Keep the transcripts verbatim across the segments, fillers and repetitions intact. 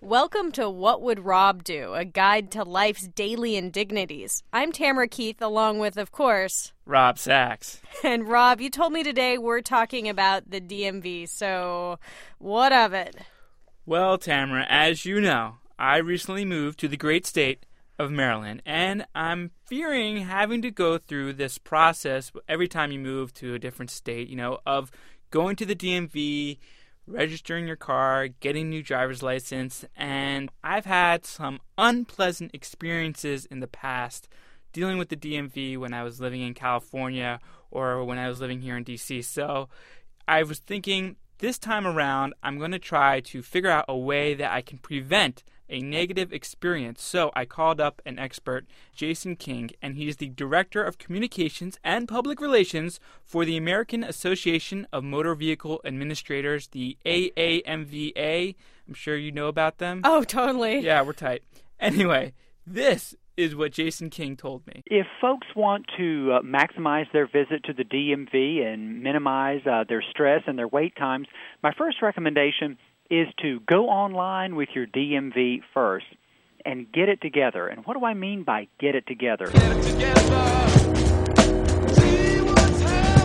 Welcome to What Would Rob Do, a guide to life's daily indignities. I'm Tamara Keith, along with, of course, Rob Sachs. And Rob, you told me today we're talking about the D M V, so what of it? Well, Tamara, as you know, I recently moved to the great state of Maryland, and I'm fearing having to go through this process every time you move to a different state, you know, of going to the D M V, registering your car, getting a new driver's license, and I've had some unpleasant experiences in the past dealing with the D M V when I was living in California or when I was living here in D C. So I was thinking this time around I'm going to try to figure out a way that I can prevent a negative experience. So I called up an expert, Jason King, and he's the Director of Communications and Public Relations for the American Association of Motor Vehicle Administrators, the A A M V A. I'm sure you know about them. Oh, totally. Yeah, we're tight. Anyway, this is what Jason King told me. If folks want to uh, maximize their visit to the D M V and minimize uh, their stress and their wait times, my first recommendation is to go online with your D M V first and get it together. And what do I mean by get it together? Get it together. See what's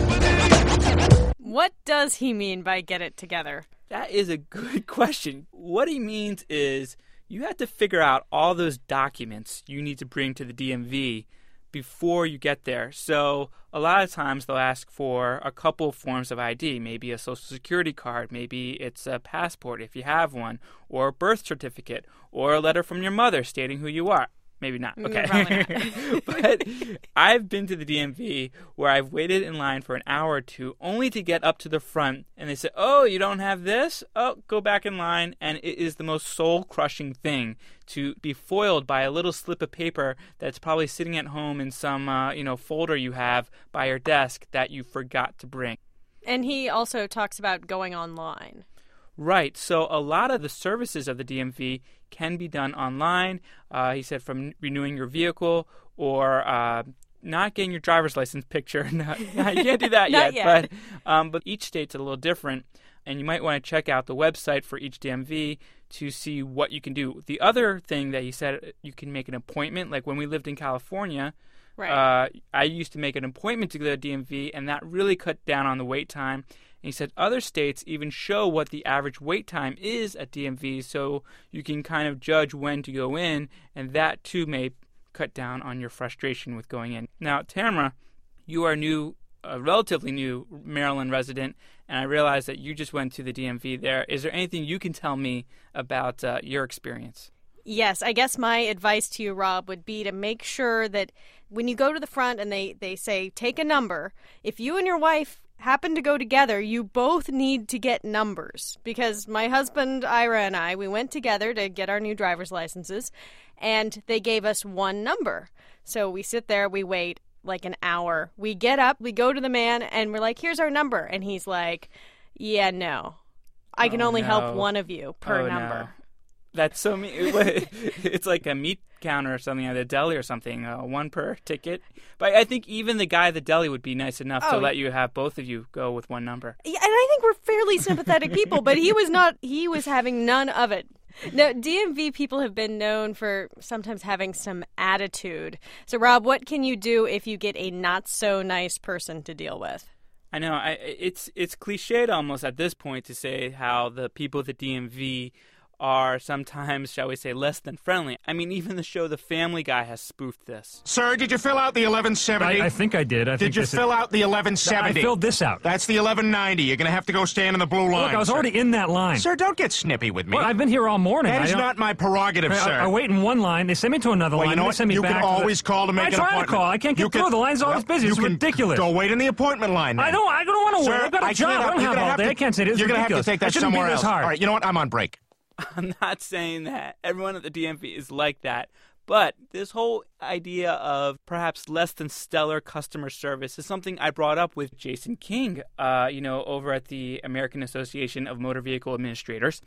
happening. What does he mean by get it together? That is a good question. What he means is you have to figure out all those documents you need to bring to the D M V before you get there. So a lot of times they'll ask for a couple forms of I D, maybe a social security card, maybe it's a passport if you have one, or a birth certificate, or a letter from your mother stating who you are. Maybe not. Okay. Not. But I've been to the D M V where I've waited in line for an hour or two only to get up to the front and they say, oh, you don't have this? Oh, go back in line. And it is the most soul-crushing thing to be foiled by a little slip of paper that's probably sitting at home in some uh, you know, folder you have by your desk that you forgot to bring. And he also talks about going online. Right. So a lot of the services of the D M V can be done online. Uh, he said from renewing your vehicle or uh, not getting your driver's license picture. No, you can't do that yet. yet. But, um, but each state's a little different. And you might want to check out the website for each D M V to see what you can do. The other thing that he said, you can make an appointment. Like when we lived in California, right. uh, I used to make an appointment to go to the D M V, and that really cut down on the wait time. And he said other states even show what the average wait time is at D M V, so you can kind of judge when to go in, and that too may cut down on your frustration with going in. Now, Tamara, you are new, a relatively new Maryland resident, and I realize that you just went to the D M V there. Is there anything you can tell me about uh, your experience? Yes, I guess my advice to you, Rob, would be to make sure that when you go to the front and they, they say, take a number, if you and your wife happen to go together, you both need to get numbers. Because my husband, Ira, and I, we went together to get our new driver's licenses, and they gave us one number. So we sit there, we wait like an hour. We get up, we go to the man, and we're like, here's our number. And he's like, yeah, no. I can oh, only no. help one of you per oh, number. No. That's so mean. It's like a meat counter or something at a deli or something, uh, one per ticket. But I think even the guy at the deli would be nice enough oh. to let you have both of you go with one number. Yeah, and I think we're fairly sympathetic people, but he was not. He was having none of it. Now, D M V people have been known for sometimes having some attitude. So, Rob, what can you do if you get a not-so-nice person to deal with? I know. I, it's, it's cliched almost at this point to say how the people at the D M V are sometimes, shall we say, less than friendly. I mean, even the show The Family Guy has spoofed this. Sir, did you fill out the eleven seventy? I, I think I did. I did think you this fill is... out the eleven seventy? I filled this out. That's the eleven ninety. You're going to have to go stand in the blue line. Look, I was sir. already in that line. Sir, don't get snippy with me. Well, I've been here all morning. That I is don't... not my prerogative, I, sir. I, I wait in one line. They send me to another well, line. You know They what? send me you back can to always the... call to make I an try appointment. to call. I can't get you through. Can... The line's always well, busy. It's you can ridiculous. Go wait in the appointment line. Then. I don't. I don't want to wait. Sir, I've got a I job. I don't have have all to, day. I can't say this. You're going to have to take that I shouldn't somewhere be this else. hard. All right. You know what? I'm on break. I'm not saying that everyone at the D M V is like that, but this whole idea of perhaps less than stellar customer service is something I brought up with Jason King, uh, you know, over at the American Association of Motor Vehicle Administrators.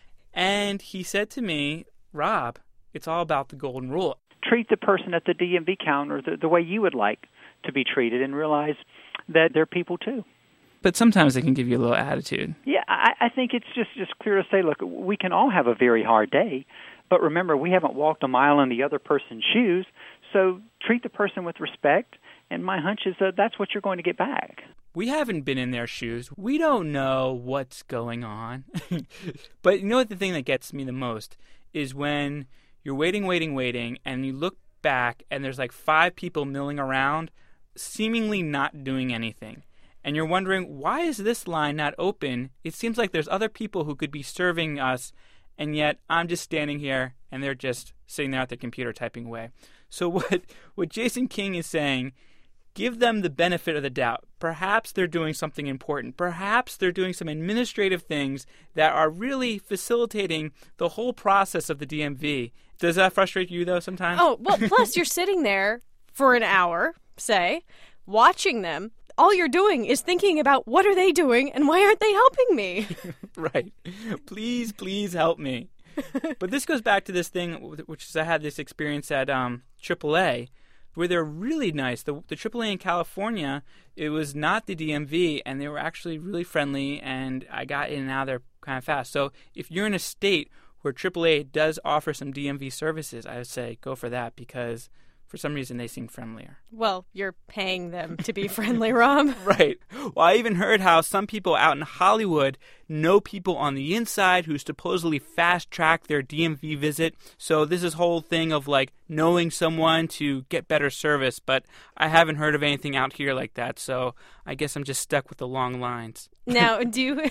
And he said to me, Rob, it's all about the golden rule. Treat the person at the D M V counter the, the way you would like to be treated and realize that they're people too. but sometimes they can give you a little attitude. Yeah, I, I think it's just, just clear to say, look, we can all have a very hard day, but remember, we haven't walked a mile in the other person's shoes, so treat the person with respect, and my hunch is that that's what you're going to get back. We haven't been in their shoes. We don't know what's going on. But you know what the thing that gets me the most is when you're waiting, waiting, waiting, and you look back and there's like five people milling around, seemingly not doing anything. And you're wondering, why is this line not open? It seems like there's other people who could be serving us, and yet I'm just standing here and they're just sitting there at their computer typing away. So what, what Jason King is saying, give them the benefit of the doubt. Perhaps they're doing something important. Perhaps they're doing some administrative things that are really facilitating the whole process of the D M V. Does that frustrate you, though, sometimes? Oh, well, plus you're sitting there for an hour, say, watching them. All you're doing is thinking about what are they doing and why aren't they helping me? Right. Please, please help me. But this goes back to this thing, which is I had this experience at um, triple A, where they're really nice. The, the triple A in California, it was not the D M V, and they were actually really friendly, and I got in and out of there kind of fast. So if you're in a state where triple A does offer some D M V services, I would say go for that, because for some reason they seem friendlier. Well, you're paying them to be friendly, Rob. Right. Well, I even heard how some people out in Hollywood know people on the inside who supposedly fast-track their D M V visit. So this is whole thing of, like, knowing someone to get better service. But I haven't heard of anything out here like that, so I guess I'm just stuck with the long lines. Now, do you,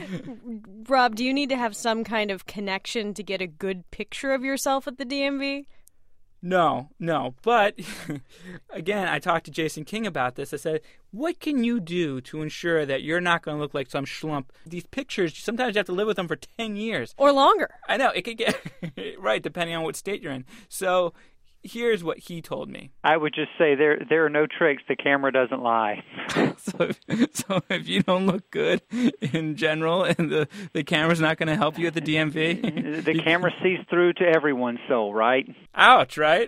Rob, do you need to have some kind of connection to get a good picture of yourself at the D M V? No, no. But, again, I talked to Jason King about this. I said, what can you do to ensure that you're not going to look like some schlump? These pictures, sometimes you have to live with them for ten years. Or longer. I know. It could get, right, depending on what state you're in. So here's what he told me. I would just say there there are no tricks. The camera doesn't lie. so, so if you don't look good in general and the, the camera's not going to help you at the D M V? The camera sees through to everyone's soul, right? Ouch, right?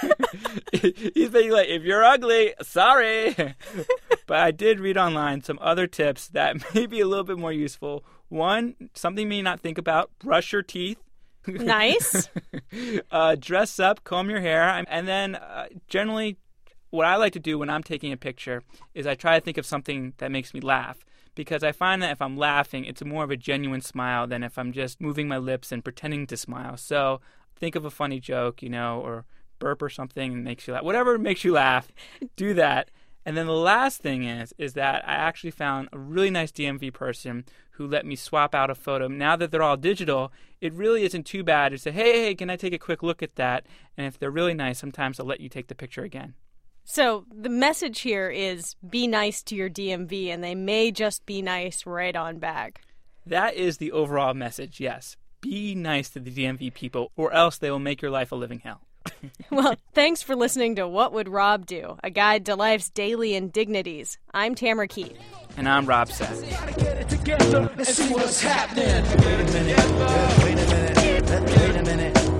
He's thinking like, if you're ugly, sorry. But I did read online some other tips that may be a little bit more useful. One, something you may not think about, brush your teeth. Nice. uh, dress up, comb your hair, and then uh, generally what I like to do when I'm taking a picture is I try to think of something that makes me laugh, because I find that if I'm laughing, it's more of a genuine smile than if I'm just moving my lips and pretending to smile. So think of a funny joke, you know, or burp or something and makes you laugh. Whatever makes you laugh, do that. And then the last thing is, is that I actually found a really nice D M V person who let me swap out a photo. Now that they're all digital, it really isn't too bad to say, hey, hey, can I take a quick look at that? And if they're really nice, sometimes they'll let you take the picture again. So the message here is be nice to your D M V, and they may just be nice right on back. That is the overall message, yes. Be nice to the D M V people, or else they will make your life a living hell. Well, thanks for listening to What Would Rob Do? A guide to life's daily indignities. I'm Tamara Keith. And I'm Rob Seth. Let's see what's happening. Wait a minute. Wait a minute. Wait a minute.